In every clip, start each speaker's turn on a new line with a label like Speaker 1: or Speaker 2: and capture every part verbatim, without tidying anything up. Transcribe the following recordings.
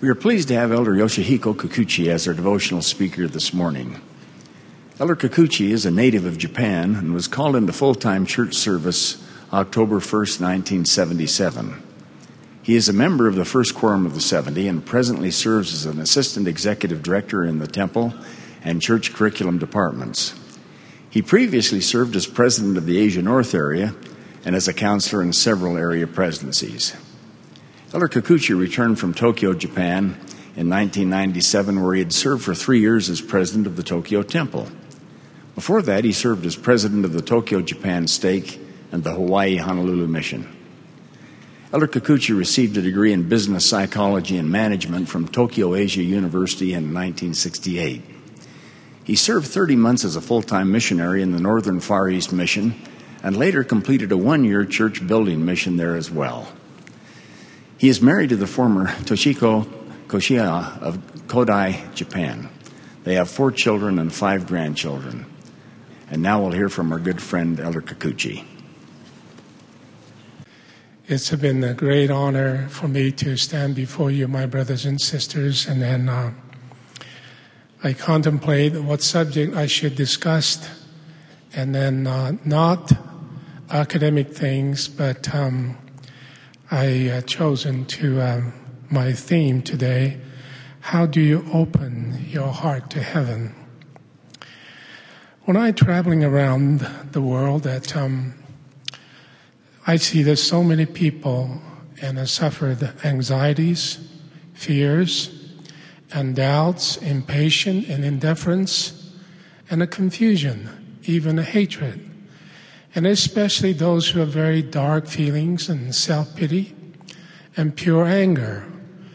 Speaker 1: We are pleased to have Elder Yoshihiko Kikuchi as our devotional speaker this morning. Elder Kikuchi is a native of Japan and was called into full-time church service October first, nineteen seventy-seven. He is a member of the First Quorum of the seventy and presently serves as an assistant executive director in the temple and church curriculum departments. He previously served as president of the Asia North area and as a counselor in several area presidencies. Elder Kikuchi returned from Tokyo, Japan in nineteen ninety-seven, where he had served for three years as president of the Tokyo Temple. Before that, he served as president of the Tokyo, Japan Stake and the Hawaii Honolulu Mission. Elder Kikuchi received a degree in business psychology and management from Tokyo Asia University in nineteen sixty-eight. He served thirty months as a full-time missionary in the Northern Far East Mission and later completed a one-year church building mission there as well. He is married to the former Toshiko Koshiya of Kodai, Japan. They have four children and five grandchildren. And now we'll hear from our good friend, Elder Kikuchi.
Speaker 2: It's been a great honor for me to stand before you, my brothers and sisters, and then uh, I contemplate what subject I should discuss, and then uh, not academic things, but um, I uh, chosen to um, my theme today, how do you open your heart to heaven? When I'm traveling around the world, that um, I see there's so many people and I suffer the anxieties, fears, and doubts, impatience and indifference, and a confusion, even a hatred. And especially those who have very dark feelings and self-pity and pure anger.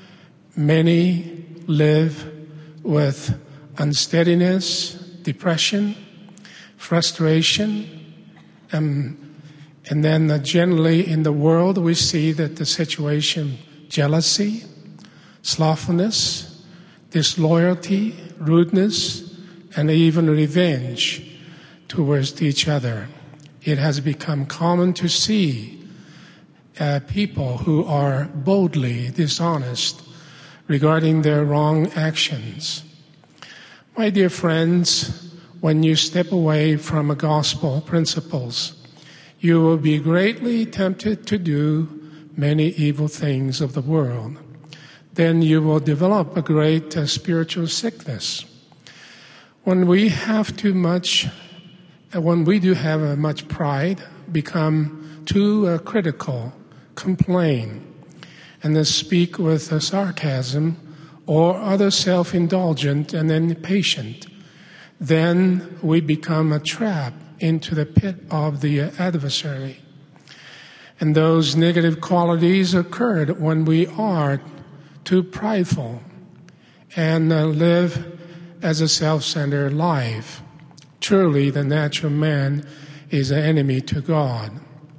Speaker 2: Many live with unsteadiness, depression, frustration, and, and then uh, generally in the world we see that the situation, jealousy, slothfulness, disloyalty, rudeness, and even revenge towards each other. It has become common to see uh, people who are boldly dishonest regarding their wrong actions. My dear friends, when you step away from gospel principles, you will be greatly tempted to do many evil things of the world. Then you will develop a great uh, spiritual sickness. When we have too much When we do have uh, much pride, become too uh, critical, complain, and then speak with uh, sarcasm or other self-indulgent and impatient, then we become a trap into the pit of the uh, adversary. And those negative qualities occurred when we are too prideful and uh, live as a self-centered life. Truly, the natural man is an enemy to God.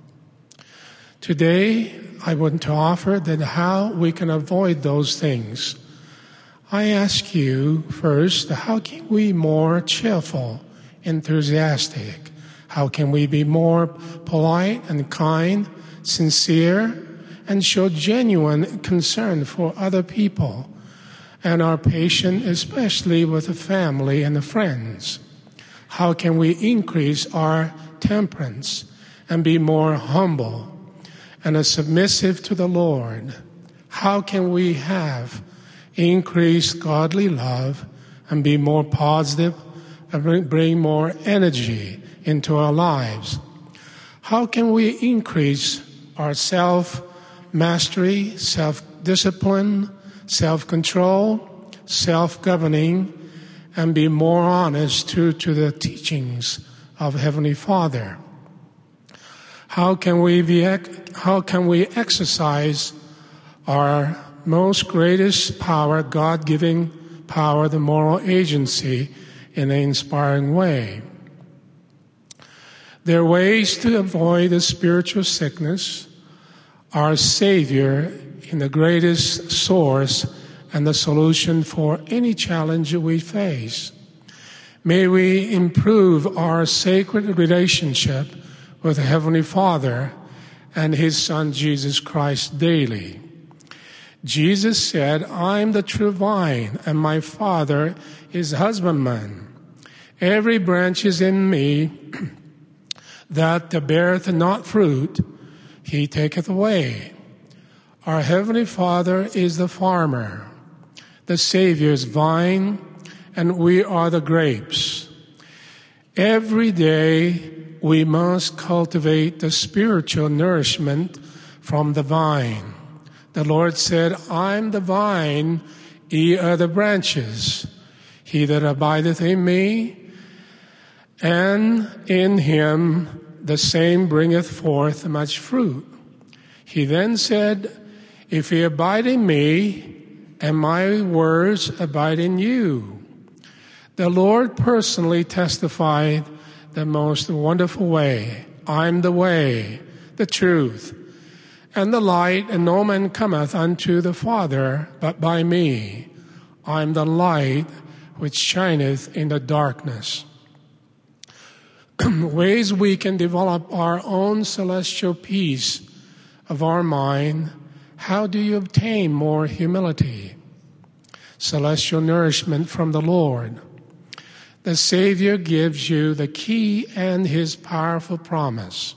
Speaker 2: Today, I want to offer that how we can avoid those things. I ask you first, how can we be more cheerful, enthusiastic? How can we be more polite and kind, sincere, and show genuine concern for other people and our patient, especially with the family and the friends? How can we increase our temperance and be more humble and submissive to the Lord? How can we have increased godly love and be more positive and bring more energy into our lives? How can we increase our self-mastery, self-discipline, self-control, self-governing, and be more honest to, to the teachings of Heavenly Father? How can we be, how can we exercise our most greatest power, God-giving power, the moral agency, in an inspiring way? There are ways to avoid the spiritual sickness. Our Savior, in the greatest source and the solution for any challenge we face. May we improve our sacred relationship with the Heavenly Father and His Son Jesus Christ daily. Jesus said, I'm the true vine, and my Father is husbandman. Every branch is in me that beareth not fruit, he taketh away. Our Heavenly Father is the farmer, the Savior's vine, and we are the grapes. Every day we must cultivate the spiritual nourishment from the vine. The Lord said, I'm the vine, ye are the branches. He that abideth in me, and in him, the same bringeth forth much fruit. He then said, if ye abide in me, and my words abide in you. The Lord personally testified the most wonderful way. I'm the way, the truth, and the light, and no man cometh unto the Father but by me. I'm the light which shineth in the darkness. Ways we can develop our own celestial peace of our mind. How do you obtain more humility? Celestial nourishment from the Lord. The Savior gives you the key and his powerful promise.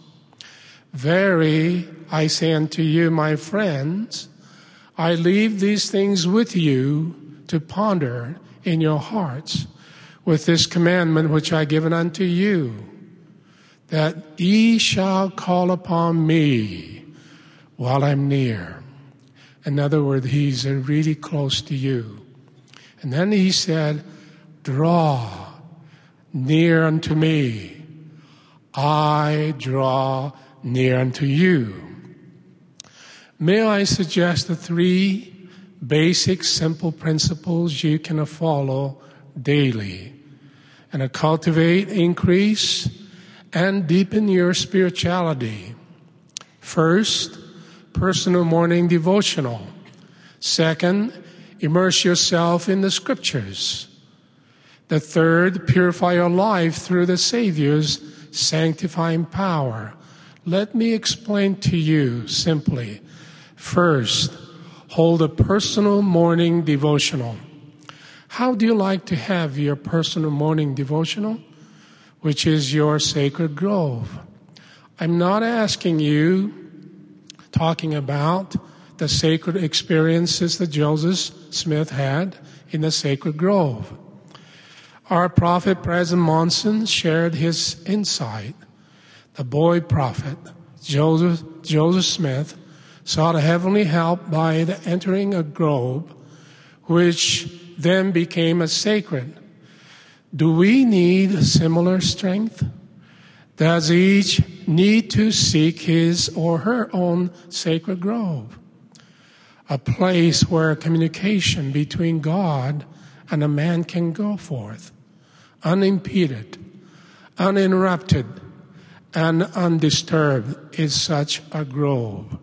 Speaker 2: Verily, I say unto you, my friends, I leave these things with you to ponder in your hearts, with this commandment which I give unto you, that ye shall call upon me while I'm near. In other words, he's really close to you. And then he said, draw near unto me. I draw near unto you. May I suggest the three basic, simple principles you can follow daily and cultivate, increase, and deepen your spirituality. First, personal morning devotional. Second, immerse yourself in the scriptures. The third, purify your life through the Savior's sanctifying power. Let me explain to you simply. First, hold a personal morning devotional. How do you like to have your personal morning devotional, which is your sacred grove? I'm not asking you, talking about the sacred experiences that Joseph Smith had in the sacred grove. Our prophet, President Monson, shared his insight. The boy prophet, Joseph, Joseph Smith, sought a heavenly help by the entering a grove, which then became a sacred. Do we need a similar strength? Does each need to seek his or her own sacred grove? A place where communication between God and a man can go forth, unimpeded, uninterrupted, and undisturbed is such a grove.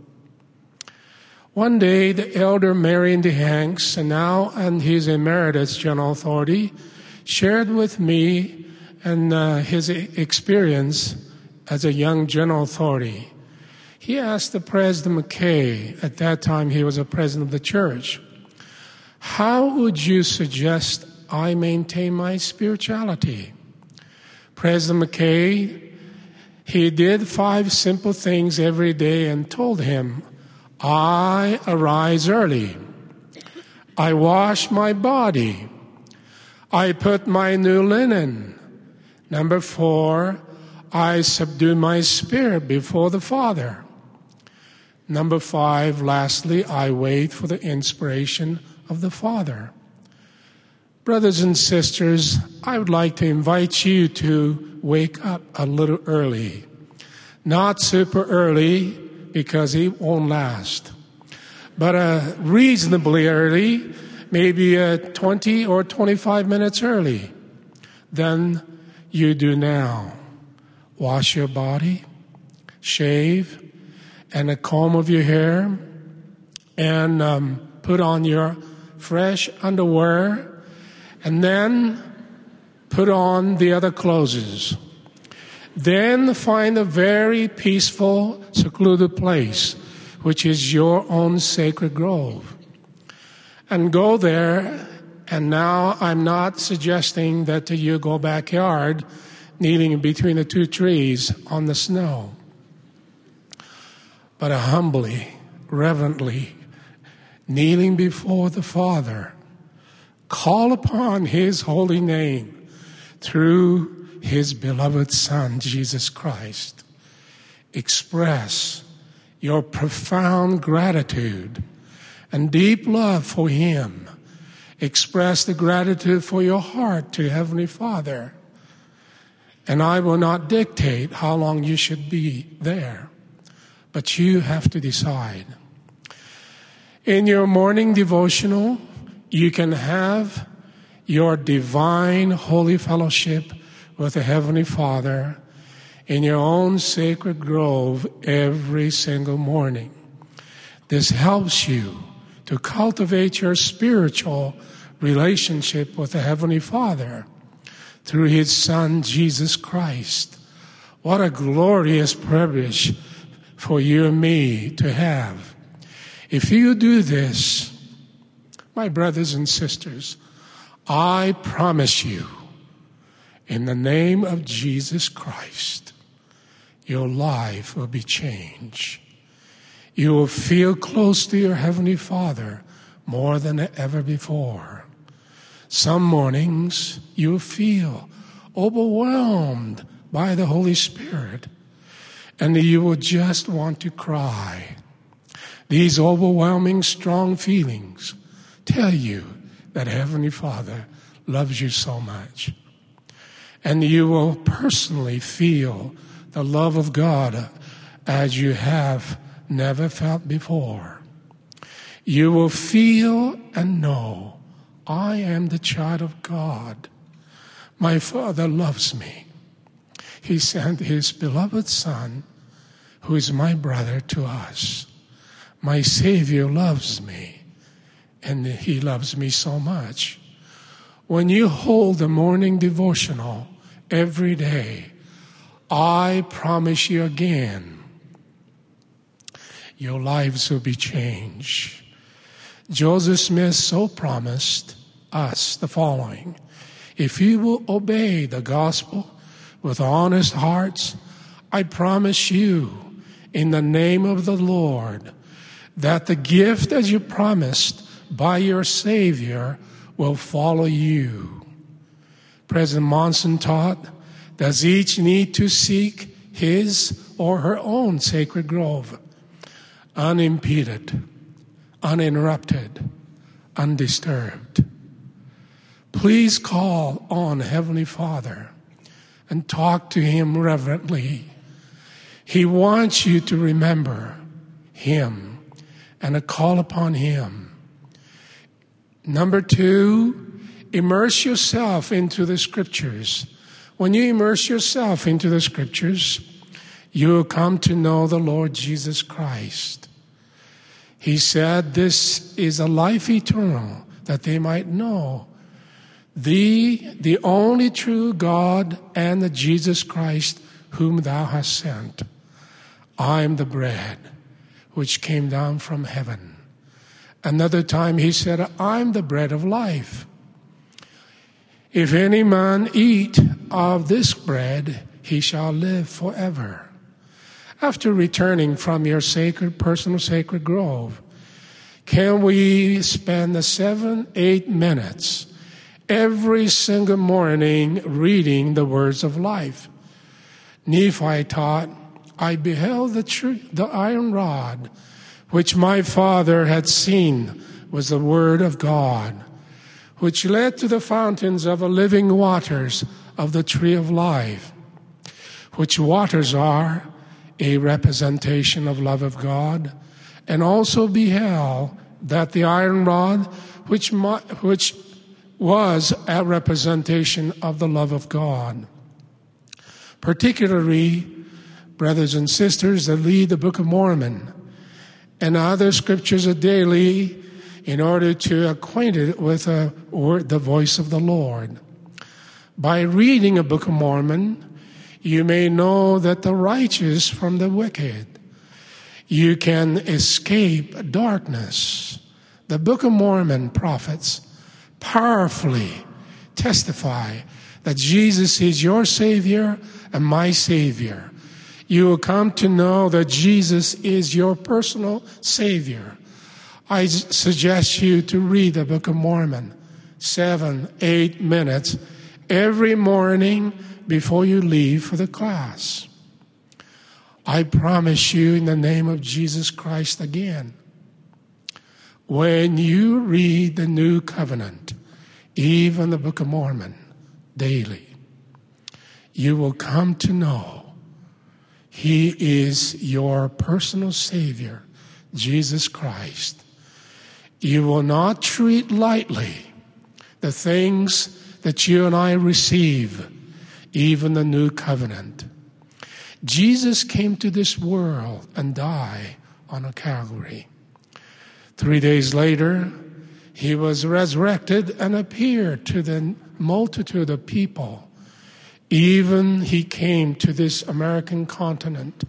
Speaker 2: One day, the elder Marion D. Hanks, and now and his emeritus general authority, shared with me and uh, his experience as a young general authority. He asked the President McKay, at that time he was a president of the church, how would you suggest I maintain my spirituality? President McKay, he did five simple things every day and told him, I arise early. I wash my body. I put my new linen. Number four, I subdue my spirit before the Father. Number five, lastly, I wait for the inspiration of the Father. Brothers and sisters, I would like to invite you to wake up a little early. Not super early, because it won't last. But uh, reasonably early, maybe uh, twenty or twenty-five minutes early than you do now. Wash your body, shave, and a comb of your hair, and um, put on your fresh underwear, and then put on the other clothes. Then find a very peaceful, secluded place, which is your own sacred grove. and go there. And now I'm not suggesting that you go backyard kneeling between the two trees on the snow, but humbly, reverently, kneeling before the Father, call upon His holy name through His beloved Son, Jesus Christ. Express your profound gratitude and deep love for Him. Express the gratitude for your heart to Heavenly Father. And I will not dictate how long you should be there, but you have to decide. In your morning devotional, you can have your divine holy fellowship with the Heavenly Father in your own sacred grove every single morning. This helps you to cultivate your spiritual relationship with the Heavenly Father through His Son, Jesus Christ. What a glorious privilege for you and me to have. If you do this, my brothers and sisters, I promise you, in the name of Jesus Christ, your life will be changed. You will feel close to your Heavenly Father more than ever before. Some mornings you feel overwhelmed by the Holy Spirit, and you will just want to cry. These overwhelming, strong feelings tell you that Heavenly Father loves you so much. And you will personally feel the love of God as you have never felt before. You will feel and know, I am the child of God. My Father loves me. He sent His beloved Son, who is my brother, to us. My Savior loves me, and He loves me so much. When you hold the morning devotional every day, I promise you again, your lives will be changed. Joseph Smith so promised us the following: if you will obey the gospel with honest hearts, I promise you, in the name of the Lord, that the gift as you promised by your Savior will follow you. President Monson taught, does each need to seek his or her own sacred grove, unimpeded, uninterrupted, undisturbed? Please call on Heavenly Father and talk to Him reverently. He wants you to remember Him and to call upon Him. Number two, immerse yourself into the Scriptures. When you immerse yourself into the Scriptures, you will come to know the Lord Jesus Christ. He said, this is a life eternal, that they might know Thee, the only true God, and the Jesus Christ whom Thou hast sent. I am the bread which came down from heaven. Another time He said, I am the bread of life. If any man eat of this bread, he shall live forever. After returning from your sacred, personal sacred grove, can we spend the seven, eight minutes every single morning reading the words of life? Nephi taught, I beheld the, tree, the iron rod, which my father had seen was the word of God, which led to the fountains of the living waters of the tree of life, which waters are a representation of love of God, and also beheld that the iron rod, which, which was a representation of the love of God. Particularly, brothers and sisters that lead the Book of Mormon and other scriptures daily in order to acquaint it with a word, the voice of the Lord. By reading a Book of Mormon, you may know that the righteous from the wicked. You can escape darkness, The Book of Mormon prophets powerfully testify that Jesus is your Savior and my Savior. You will come to know that Jesus is your personal Savior. I suggest you to read the Book of Mormon seven, eight minutes every morning before you leave for the class. I promise you in the name of Jesus Christ again, when you read the New Covenant, even the Book of Mormon, daily, you will come to know He is your personal Savior, Jesus Christ. You will not treat lightly the things that you and I receive, even the New Covenant. Jesus came to this world and died on a Calvary. Three days later, He was resurrected and appeared to the multitude of people. Even He came to this American continent.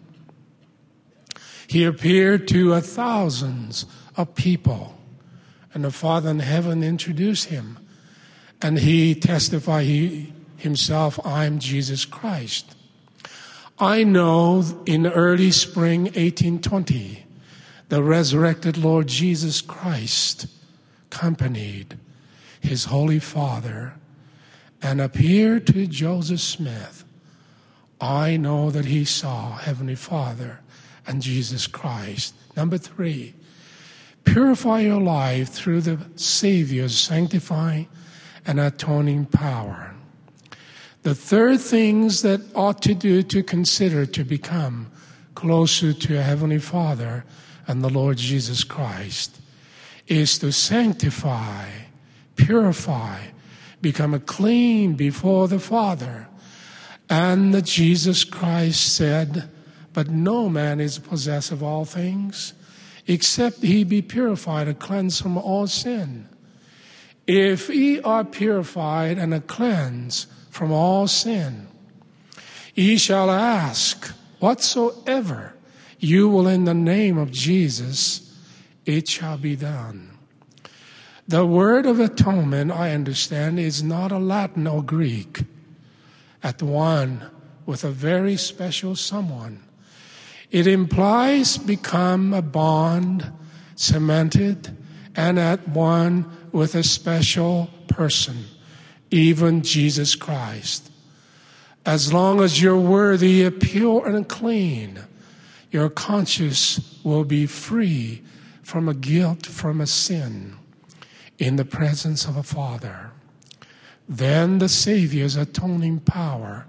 Speaker 2: He appeared to a thousands of people. And the Father in heaven introduced Him. And He testified he, Himself, I'm Jesus Christ. I know in early spring eighteen twenty, the resurrected Lord Jesus Christ accompanied His Holy Father and appeared to Joseph Smith. I know that he saw Heavenly Father and Jesus Christ. Number three, purify your life through the Savior's sanctifying and atoning power. The third things that ought to do to consider to become closer to Heavenly Father and the Lord Jesus Christ is to sanctify, purify, become clean before the Father. And that Jesus Christ said, but no man is possessed of all things, except he be purified and cleansed from all sin. If ye are purified and cleansed from all sin, ye shall ask whatsoever you will in the name of Jesus, it shall be done. The word of atonement, I understand, is not a Latin or Greek. At one with a very special someone. It implies become a bond, cemented, and at one with a special person, even Jesus Christ. As long as you're worthy, pure and clean, your conscience will be free from a guilt, from a sin, in the presence of a Father. Then the Savior's atoning power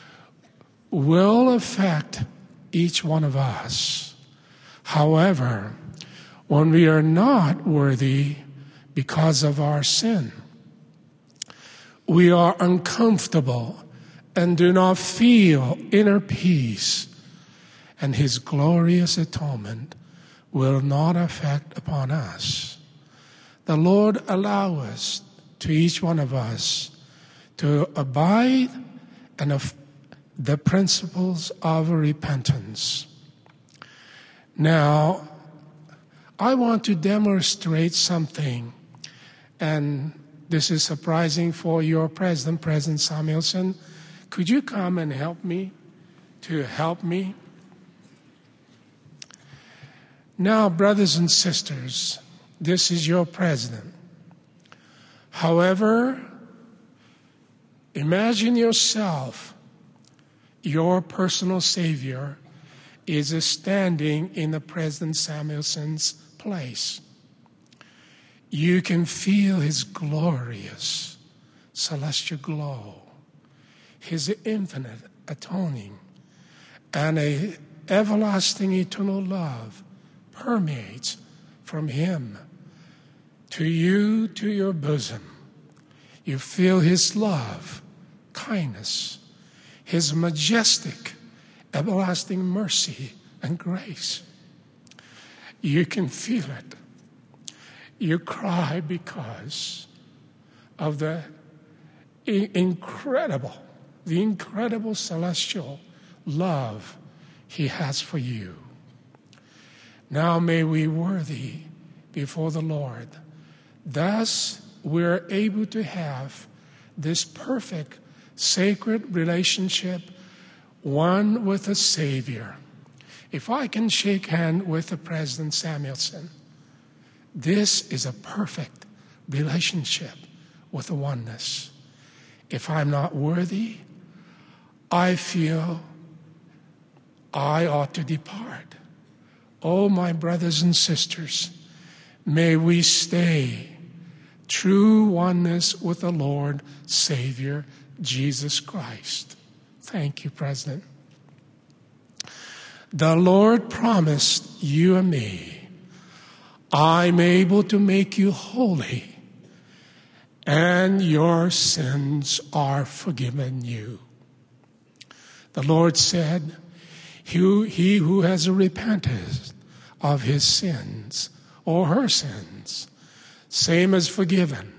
Speaker 2: will affect each one of us. However, when we are not worthy because of our sin, we are uncomfortable and do not feel inner peace, and His glorious atonement will not affect upon us. The Lord allow us, to each one of us, to abide in the principles of repentance. Now, I want to demonstrate something, and this is surprising for your president, President Samuelson. Could you come and help me to help me? Now, brothers and sisters, this is your president. However, imagine yourself, your personal Savior is standing in the President Samuelson's place. You can feel His glorious celestial glow, His infinite atoning, and a everlasting eternal love permeates from Him to you, to your bosom. You feel His love, kindness, His majestic, everlasting mercy and grace. You can feel it. You cry because of the incredible, the incredible celestial love He has for you. Now may we worthy before the Lord. Thus, we're able to have this perfect, sacred relationship, one with the Savior. If I can shake hands with the President Samuelson, this is a perfect relationship with the oneness. If I'm not worthy, I feel I ought to depart. Oh, my brothers and sisters, may we stay true oneness with the Lord, Savior, Jesus Christ. Thank you, President. The Lord promised you and me, I'm able to make you holy, and your sins are forgiven you. The Lord said, he, he who has repented of his sins or her sins, same as forgiven.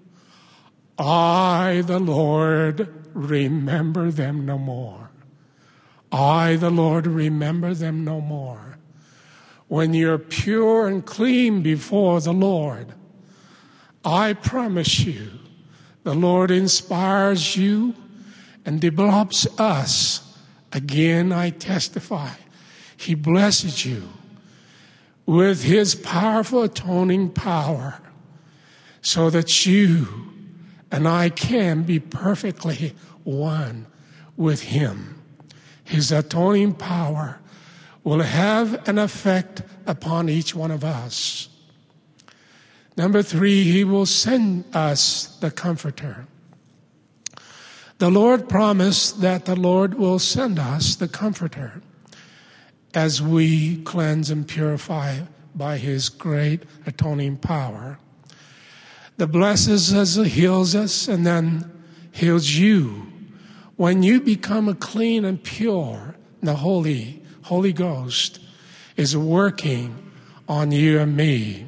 Speaker 2: I, the Lord, remember them no more. I, the Lord, remember them no more. When you're pure and clean before the Lord, I promise you, the Lord inspires you and develops us. Again, I testify, He blesses you with His powerful atoning power so that you and I can be perfectly one with Him. His atoning power will have an effect upon each one of us. Number three, He will send us the Comforter. The Lord promised that the Lord will send us the Comforter as we cleanse and purify by His great atoning power. The blesses us, heals us, and then heals you. When you become a clean and pure, the Holy, Holy Ghost is working on you and me.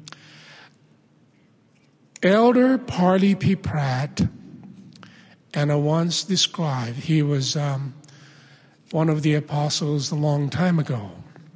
Speaker 2: Elder Parley P. Pratt, and I once described, he was um, one of the apostles a long time ago.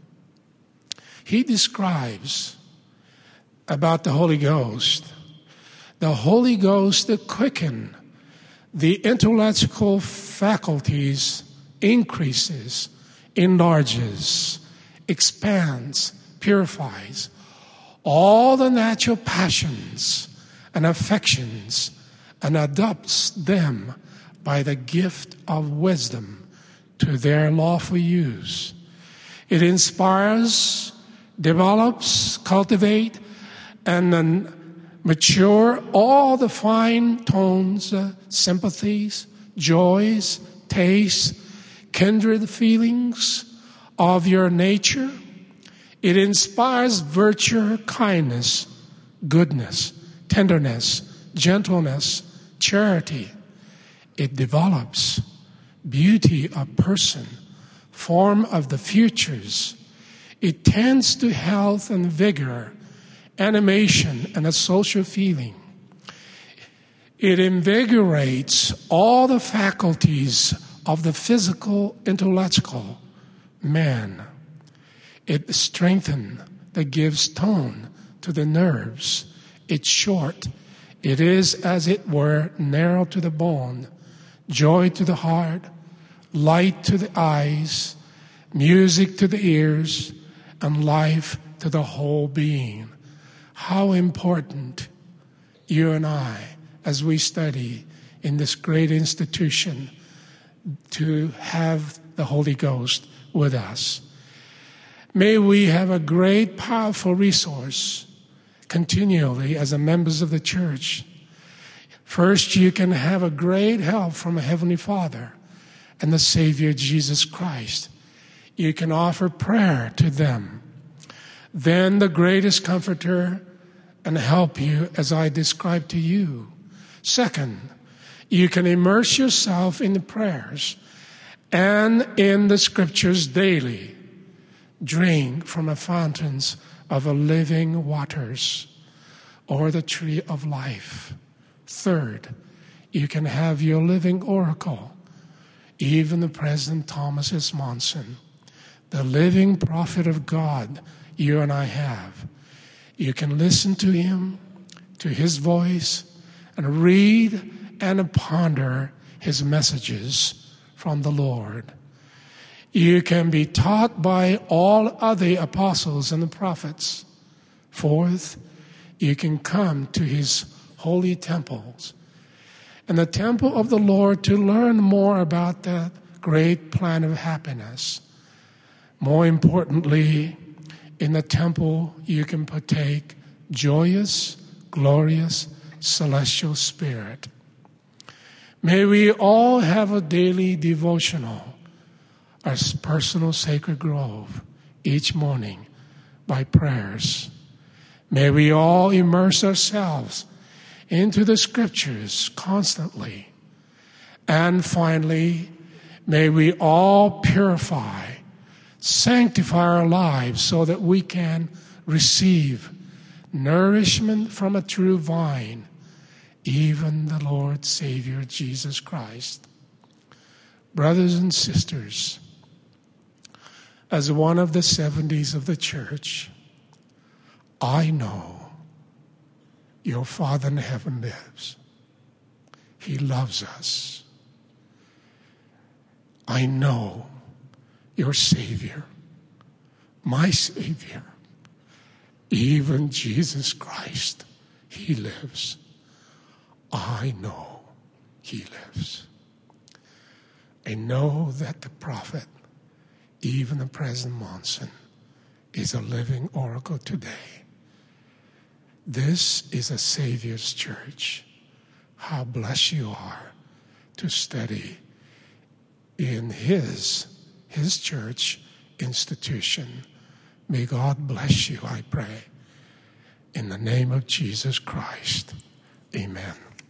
Speaker 2: He describes about the Holy Ghost. The Holy Ghost that quickens the intellectual faculties, increases, enlarges, expands, purifies all the natural passions and affections and adopts them by the gift of wisdom to their lawful use. It inspires, develops, cultivates, and then mature all the fine tones, uh, sympathies, joys, tastes, kindred feelings of your nature. It inspires virtue, kindness, goodness, tenderness, gentleness, charity. It develops beauty of person, form of the futures. It tends to health and vigor, animation, and a social feeling. It invigorates all the faculties of the physical, intellectual man. It strengthens, that gives tone to the nerves. It's short. It is, as it were, narrow to the bone, joy to the heart, light to the eyes, music to the ears, and life to the whole being. How important you and I, as we study in this great institution, to have the Holy Ghost with us. May we have a great, powerful resource continually as a members of the church. First, you can have a great help from a Heavenly Father and the Savior Jesus Christ. You can offer prayer to them. Then the greatest comforter and help you as I described to you. Second, you can immerse yourself in the prayers and in the scriptures daily. Drink from the fountains of the living waters or the tree of life. Third, you can have your living oracle, even the President Thomas S. Monson, the living prophet of God you and I have. You can listen to him, to his voice, and read and ponder his messages from the Lord. You can be taught by all other apostles and the prophets. Fourth, you can come to his holy temples and the temple of the Lord to learn more about that great plan of happiness. More importantly, in the temple you can partake joyous, glorious, celestial spirit. May we all have a daily devotional, our personal sacred grove, each morning by prayers. May we all immerse ourselves into the scriptures constantly. And finally, may we all purify, sanctify our lives so that we can receive nourishment from a true vine, even the Lord Savior Jesus Christ. Brothers and sisters, as one of the seventies of the church, I know your Father in heaven lives. He loves us. I know your Savior, my Savior, even Jesus Christ, he lives. I know he lives. I know that the prophet, even the President Monson, is a living oracle today. This is a Savior's church. How blessed you are to study in his, his church institution. May God bless you, I pray. In the name of Jesus Christ, amen.